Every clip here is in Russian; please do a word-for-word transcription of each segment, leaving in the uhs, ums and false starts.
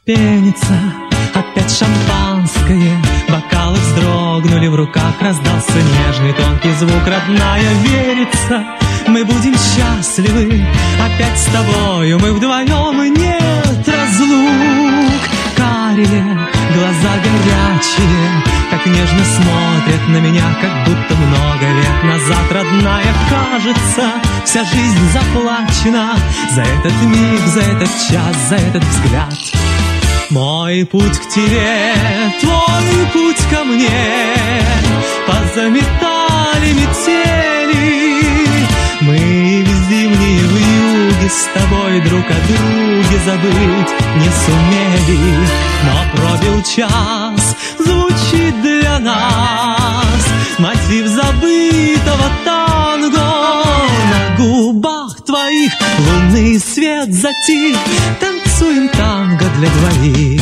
пенится, опять шампанское. Бокалы вздрогнули, в руках раздался нежный тонкий звук. Родная, верится, мы будем счастливы опять с тобою, мы вдвоем, и нет разлук. Карие глаза горячие, так нежно смотрят на меня, как будто много лет назад. Родная, кажется, вся жизнь заплачена за этот миг, за этот час, за этот взгляд. Мой путь к тебе, твой путь ко мне, позаметали метели. Мы в зимние вьюги с тобой друг о друге забыть не сумели. Но пробил час, звучит для нас мотив забытого танго. На губах твоих лунный свет затих, танцуем танго для двоих.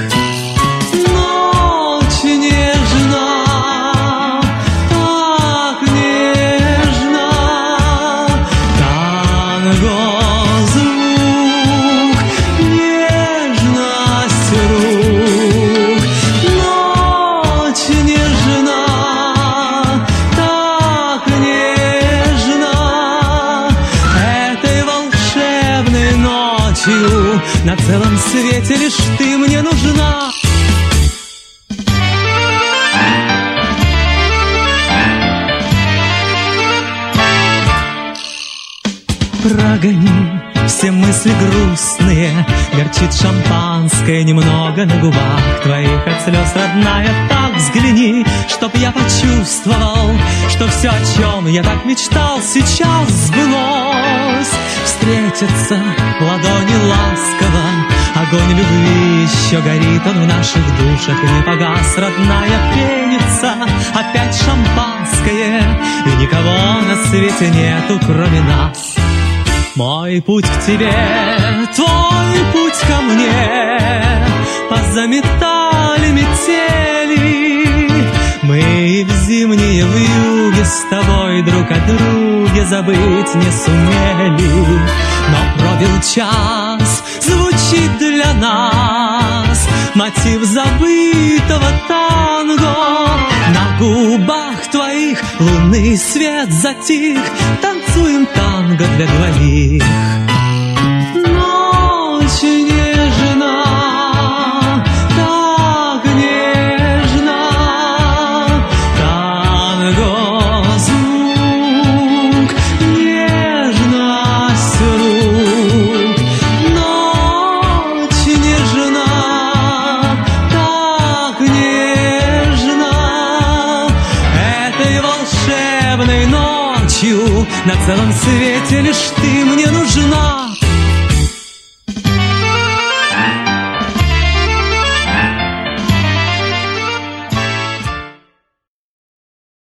Ночь нежна, так нежна, танго звук, нежность рук. Ночь нежна, так нежна, этой волшебной ночью на целом свете лишь ты мне нужна. Прогони все мысли грустные, горчит шампанское немного на губах твоих от слез. Родная, так взгляни, чтоб я почувствовал, что все, о чем я так мечтал, сейчас сбылось. Встретиться в ладони ласково, огонь любви еще горит, он в наших душах не погас. Родная, пенится опять шампанское, и никого на свете нету, кроме нас. Мой путь к тебе, твой путь ко мне, позаметали метели. Мы в зимние вьюги с тобой друг о друге забыть не сумели. Но пробил час, звучит для нас мотив забытого танго. На губах твоих лунный свет затих, танцуем танго для двоих. Ночь нежна, так нежна, танго звук, нежность рук. Ночь нежна, так нежна, этой волшебной ночью на целом свете лишь ты мне нужна.